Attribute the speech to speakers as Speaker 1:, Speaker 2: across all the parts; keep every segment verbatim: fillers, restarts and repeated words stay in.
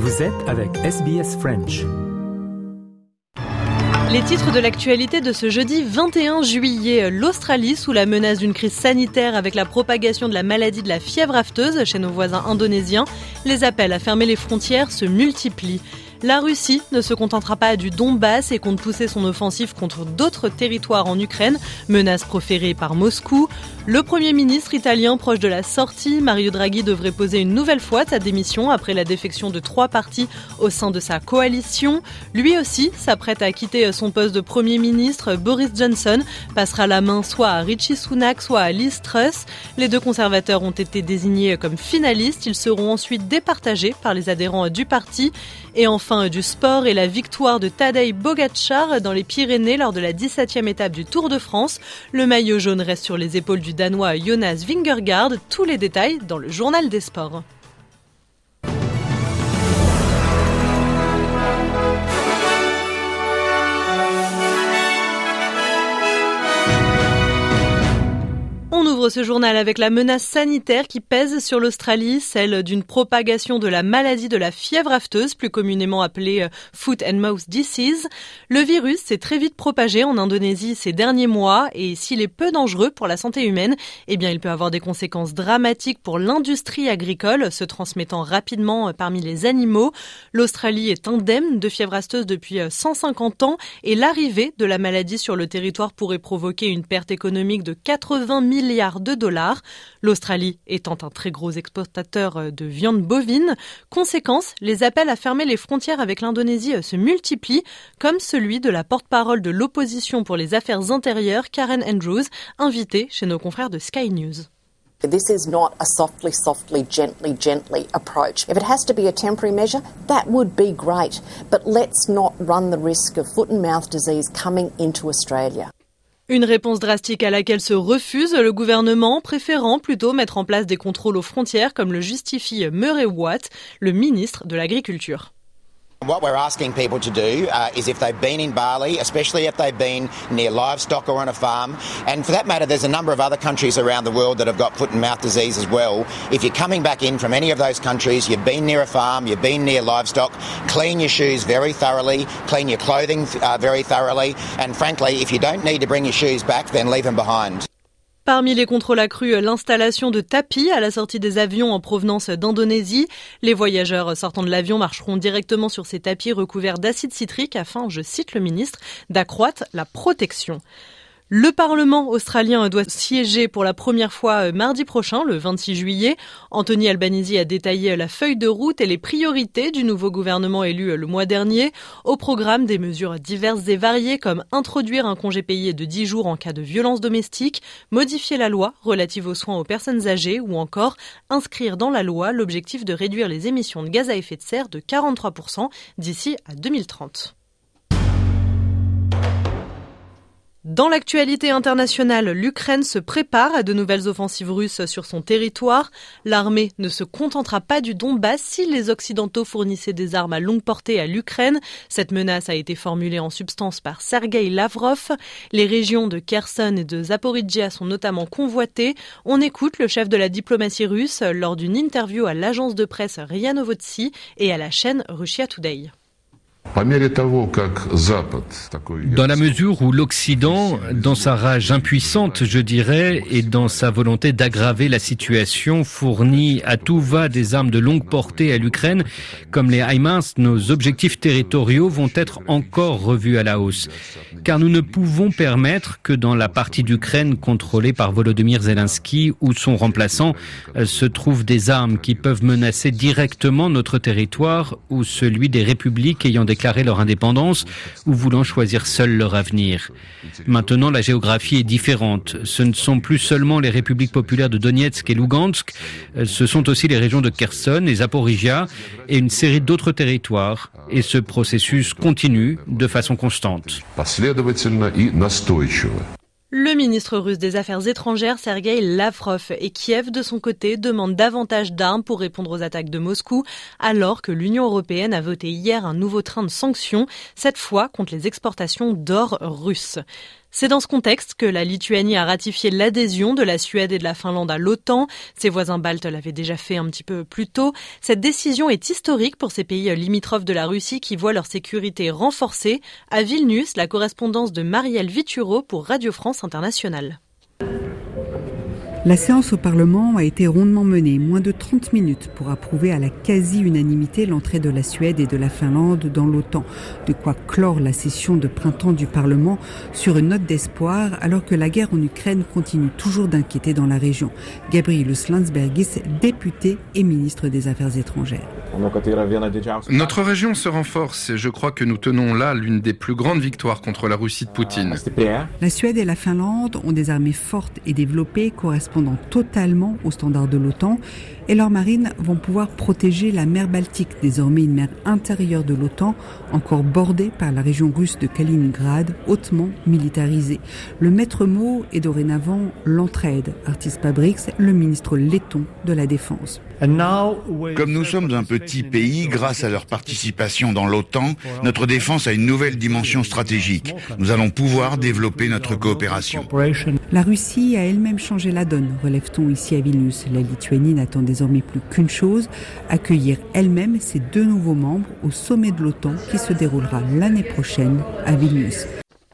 Speaker 1: Vous êtes avec S B S French.
Speaker 2: Les titres de l'actualité de ce jeudi vingt et un juillet. L'Australie sous la menace d'une crise sanitaire avec la propagation de la maladie de la fièvre afteuse chez nos voisins indonésiens. Les appels à fermer les frontières se multiplient. La Russie ne se contentera pas du Donbass et compte pousser son offensive contre d'autres territoires en Ukraine, menace proférée par Moscou. Le Premier ministre italien proche de la sortie, Mario Draghi, devrait poser une nouvelle fois sa démission après la défection de trois partis au sein de sa coalition. Lui aussi s'apprête à quitter son poste de Premier ministre. Boris Johnson passera la main soit à Rishi Sunak, soit à Liz Truss. Les deux conservateurs ont été désignés comme finalistes. Ils seront ensuite départagés par les adhérents du parti. Et enfin, du sport et la victoire de Tadej Pogačar dans les Pyrénées lors de la dix-septième étape du Tour de France. Le maillot jaune reste sur les épaules du Danois Jonas Vingegaard. Tous les détails dans le journal des sports. On ouvre ce journal avec la menace sanitaire qui pèse sur l'Australie, celle d'une propagation de la maladie de la fièvre afteuse, plus communément appelée Foot and Mouth Disease. Le virus s'est très vite propagé en Indonésie ces derniers mois et s'il est peu dangereux pour la santé humaine, eh bien il peut avoir des conséquences dramatiques pour l'industrie agricole, se transmettant rapidement parmi les animaux. L'Australie est indemne de fièvre afteuse depuis cent cinquante ans et l'arrivée de la maladie sur le territoire pourrait provoquer une perte économique de quatre-vingts milliards de dollars. L'Australie étant un très gros exportateur de viande bovine. Conséquence, les appels à fermer les frontières avec l'Indonésie se multiplient, comme celui de la porte-parole de l'opposition pour les affaires intérieures, Karen Andrews, invitée chez nos confrères de Sky News.
Speaker 3: This is not a softly, softly, gently, gently approach. If it has to be a temporary measure, that would be great. But let's not run the risk of foot and mouth disease coming into Australia.
Speaker 2: Une réponse drastique à laquelle se refuse le gouvernement, préférant plutôt mettre en place des contrôles aux frontières, comme le justifie Murray Watt, le ministre de l'Agriculture.
Speaker 4: What we're asking people to do uh, is if they've been in Bali, especially if they've been near livestock or on a farm, and for that matter there's a number of other countries around the world that have got foot and mouth disease as well. If you're coming back in from any of those countries, you've been near a farm, you've been near livestock, clean your shoes very thoroughly, clean your clothing uh, very thoroughly, and frankly, if you don't need to bring your shoes back, then leave them behind.
Speaker 2: Parmi les contrôles accrus, l'installation de tapis à la sortie des avions en provenance d'Indonésie. Les voyageurs sortant de l'avion marcheront directement sur ces tapis recouverts d'acide citrique afin, je cite le ministre, d'accroître la protection. Le Parlement australien doit siéger pour la première fois mardi prochain, le vingt-six juillet. Anthony Albanese a détaillé la feuille de route et les priorités du nouveau gouvernement élu le mois dernier. Au programme, des mesures diverses et variées comme introduire un congé payé de dix jours en cas de violence domestique, modifier la loi relative aux soins aux personnes âgées ou encore inscrire dans la loi l'objectif de réduire les émissions de gaz à effet de serre de quarante-trois pour cent d'ici à deux mille trente. Dans l'actualité internationale, l'Ukraine se prépare à de nouvelles offensives russes sur son territoire. L'armée ne se contentera pas du Donbass si les Occidentaux fournissaient des armes à longue portée à l'Ukraine. Cette menace a été formulée en substance par Sergueï Lavrov. Les régions de Kherson et de Zaporijjia sont notamment convoitées. On écoute le chef de la diplomatie russe lors d'une interview à l'agence de presse RIA Novosti et à la chaîne Russia Today.
Speaker 5: Dans la mesure où l'Occident, dans sa rage impuissante, je dirais, et dans sa volonté d'aggraver la situation, fournit à tout va des armes de longue portée à l'Ukraine, comme les HIMARS, nos objectifs territoriaux vont être encore revus à la hausse. Car nous ne pouvons permettre que dans la partie d'Ukraine contrôlée par Volodymyr Zelensky ou son remplaçant se trouvent des armes qui peuvent menacer directement notre territoire ou celui des républiques ayant déclaré leur indépendance ou voulant choisir seuls leur avenir. Maintenant, la géographie est différente. Ce ne sont plus seulement les républiques populaires de Donetsk et Lugansk, ce sont aussi les régions de Kherson et Zaporijjia et une série d'autres territoires. Et ce processus continue de façon constante.
Speaker 2: Le ministre russe des Affaires étrangères, Sergueï Lavrov, et Kiev, de son côté, demande davantage d'armes pour répondre aux attaques de Moscou, alors que l'Union européenne a voté hier un nouveau train de sanctions, cette fois contre les exportations d'or russe. C'est dans ce contexte que la Lituanie a ratifié l'adhésion de la Suède et de la Finlande à l'OTAN. Ses voisins baltes l'avaient déjà fait un petit peu plus tôt. Cette décision est historique pour ces pays limitrophes de la Russie qui voient leur sécurité renforcée. À Vilnius, la correspondance de Marielle Vituro pour Radio France Internationale.
Speaker 6: La séance au Parlement a été rondement menée, moins de trente minutes pour approuver à la quasi-unanimité l'entrée de la Suède et de la Finlande dans l'OTAN. De quoi clore la session de printemps du Parlement sur une note d'espoir alors que la guerre en Ukraine continue toujours d'inquiéter dans la région. Gabrielus Landsbergis, député et ministre des Affaires étrangères.
Speaker 7: Notre région se renforce et je crois que nous tenons là l'une des plus grandes victoires contre la Russie de Poutine.
Speaker 6: La Suède et la Finlande ont des armées fortes et développées correspondant totalement aux standards de l'OTAN et leurs marines vont pouvoir protéger la mer Baltique, désormais une mer intérieure de l'OTAN, encore bordée par la région russe de Kaliningrad, hautement militarisée. Le maître mot est dorénavant l'entraide. Artis Pabriks, le ministre letton de la Défense.
Speaker 8: Comme nous sommes un petit pays, grâce à leur participation dans l'OTAN, notre défense a une nouvelle dimension stratégique. Nous allons pouvoir développer notre coopération.
Speaker 6: La Russie a elle-même changé la donne, relève-t-on ici à Vilnius. La Lituanie n'attend désormais plus qu'une chose, accueillir elle-même ses deux nouveaux membres au sommet de l'OTAN qui se déroulera l'année prochaine à Vilnius.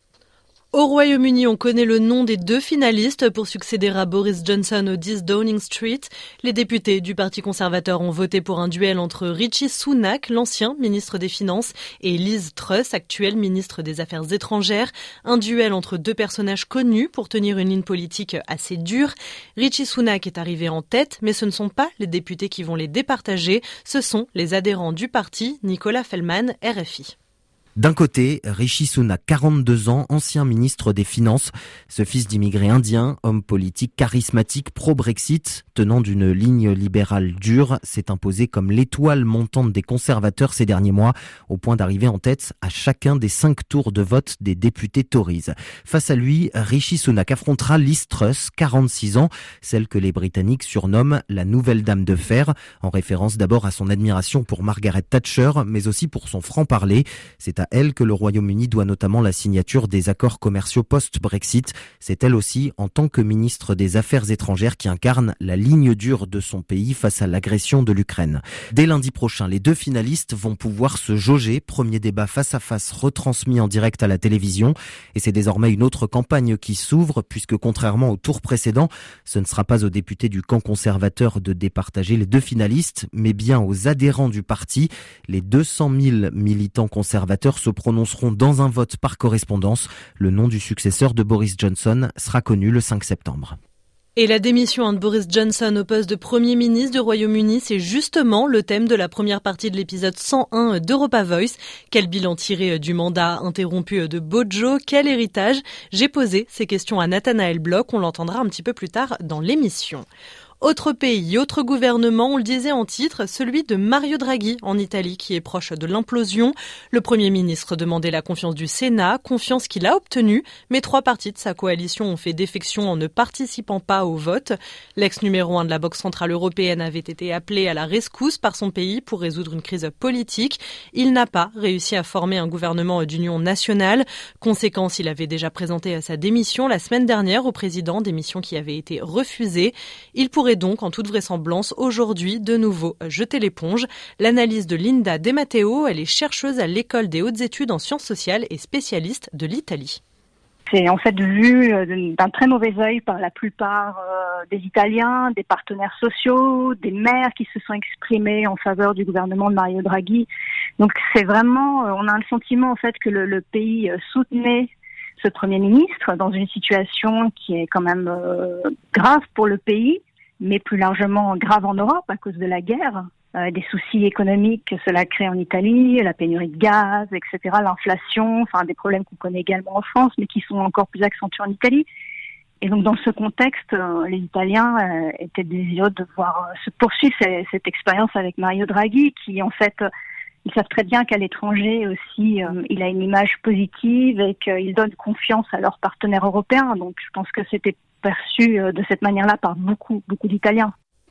Speaker 2: Au Royaume-Uni, on connaît le nom des deux finalistes pour succéder à Boris Johnson au dix Downing Street. Les députés du Parti conservateur ont voté pour un duel entre Rishi Sunak, l'ancien ministre des Finances, et Liz Truss, actuelle ministre des Affaires étrangères. Un duel entre deux personnages connus pour tenir une ligne politique assez dure. Rishi Sunak est arrivé en tête, mais ce ne sont pas les députés qui vont les départager, ce sont les adhérents du parti. Nicolas Fellman, R F I.
Speaker 9: D'un côté, Rishi Sunak, quarante-deux ans, ancien ministre des Finances. Ce fils d'immigrés indiens, homme politique charismatique pro-Brexit, tenant d'une ligne libérale dure, s'est imposé comme l'étoile montante des conservateurs ces derniers mois, au point d'arriver en tête à chacun des cinq tours de vote des députés Tories. Face à lui, Rishi Sunak affrontera Liz Truss, quarante-six ans, celle que les Britanniques surnomment la nouvelle dame de fer, en référence d'abord à son admiration pour Margaret Thatcher, mais aussi pour son franc-parler. C'est à elle que le Royaume-Uni doit notamment la signature des accords commerciaux post-Brexit. C'est elle aussi, en tant que ministre des Affaires étrangères, qui incarne la ligne dure de son pays face à l'agression de l'Ukraine. Dès lundi prochain, les deux finalistes vont pouvoir se jauger. Premier débat face à face retransmis en direct à la télévision. Et c'est désormais une autre campagne qui s'ouvre, puisque contrairement au tour précédent, ce ne sera pas aux députés du camp conservateur de départager les deux finalistes, mais bien aux adhérents du parti. Les deux cent mille militants conservateurs se prononceront dans un vote par correspondance. Le nom du successeur de Boris Johnson sera connu le cinq septembre.
Speaker 2: Et la démission de Boris Johnson au poste de Premier ministre du Royaume-Uni, c'est justement le thème de la première partie de l'épisode cent un d'Europa Voice. Quel bilan tiré du mandat interrompu de Bojo? Quel héritage? J'ai posé ces questions à Nathanaël Bloch, on l'entendra un petit peu plus tard dans l'émission. Autre pays, autre gouvernement, on le disait en titre, celui de Mario Draghi en Italie qui est proche de l'implosion. Le Premier ministre demandait la confiance du Sénat, confiance qu'il a obtenue, mais trois partis de sa coalition ont fait défection en ne participant pas au vote. L'ex numéro un de la Banque centrale européenne avait été appelé à la rescousse par son pays pour résoudre une crise politique. Il n'a pas réussi à former un gouvernement d'union nationale. Conséquence, il avait déjà présenté sa démission la semaine dernière au président, démission qui avait été refusée. Il pourrait donc, en toute vraisemblance, aujourd'hui, de nouveau, jeter l'éponge. L'analyse de Linda De Matteo, elle est chercheuse à l'École des hautes études en sciences sociales et spécialiste de l'Italie.
Speaker 10: C'est en fait vu d'un très mauvais œil par la plupart euh, des Italiens, des partenaires sociaux, des maires qui se sont exprimés en faveur du gouvernement de Mario Draghi. Donc c'est vraiment, on a le sentiment en fait que le, le pays soutenait ce Premier ministre dans une situation qui est quand même euh, grave pour le pays, mais plus largement grave en Europe à cause de la guerre, euh, des soucis économiques que cela crée en Italie, la pénurie de gaz, et cetera, l'inflation, enfin des problèmes qu'on connaît également en France, mais qui sont encore plus accentués en Italie. Et donc dans ce contexte, euh, les Italiens euh, étaient désireux de voir euh, se poursuivre cette, cette expérience avec Mario Draghi, qui en fait, euh, ils savent très bien qu'à l'étranger aussi, euh, il a une image positive et qu'il donne confiance à leurs partenaires européens. Donc je pense que c'était perçu de cette manière-là par beaucoup, beaucoup d'Italiens.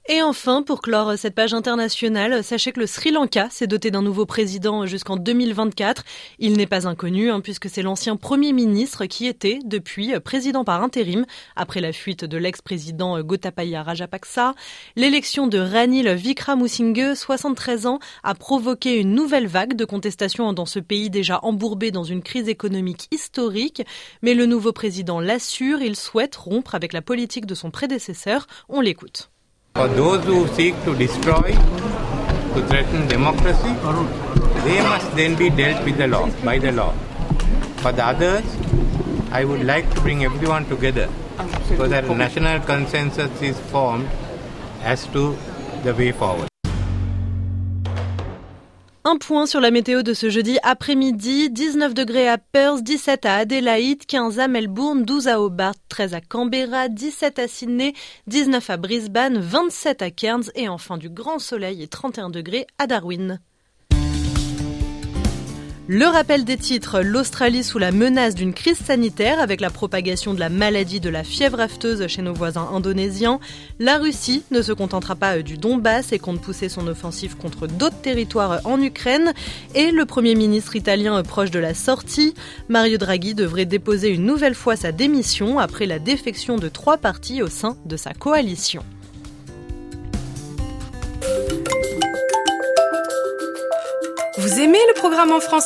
Speaker 2: Et enfin, pour clore cette page internationale, sachez que le Sri Lanka s'est doté d'un nouveau président jusqu'en deux mille vingt-quatre. Il n'est pas inconnu, hein, puisque c'est l'ancien Premier ministre qui était, depuis, président par intérim, après la fuite de l'ex-président Gotabaya Rajapaksa. L'élection de Ranil Wickremesinghe, soixante-treize ans, a provoqué une nouvelle vague de contestation dans ce pays déjà embourbé dans une crise économique historique. Mais le nouveau président l'assure, il souhaite rompre avec la politique de son prédécesseur. On l'écoute.
Speaker 11: For those who seek to destroy, to threaten democracy, they must then be dealt with the law, by the law. For the others, I would like to bring everyone together so that a national consensus is formed as to the way forward.
Speaker 2: Un point sur la météo de ce jeudi après-midi, dix-neuf degrés à Perth, dix-sept à Adélaïde, quinze à Melbourne, douze à Hobart, treize à Canberra, dix-sept à Sydney, dix-neuf à Brisbane, vingt-sept à Cairns et enfin du grand soleil et trente et un degrés à Darwin. Le rappel des titres, l'Australie sous la menace d'une crise sanitaire avec la propagation de la maladie de la fièvre afteuse chez nos voisins indonésiens. La Russie ne se contentera pas du Donbass et compte pousser son offensive contre d'autres territoires en Ukraine. Et le Premier ministre italien proche de la sortie, Mario Draghi devrait déposer une nouvelle fois sa démission après la défection de trois partis au sein de sa coalition.
Speaker 12: Vous aimez le programme en français ?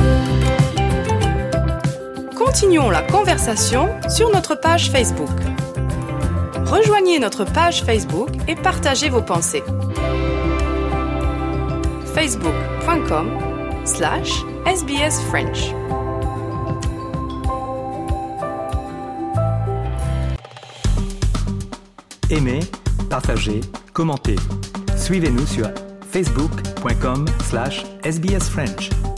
Speaker 12: Continuons la conversation sur notre page Facebook. Rejoignez notre page Facebook et partagez vos pensées. facebook.com slash sbsfrench.
Speaker 1: Aimez, partagez, commentez. Suivez-nous sur facebook.com slash sbsfrench.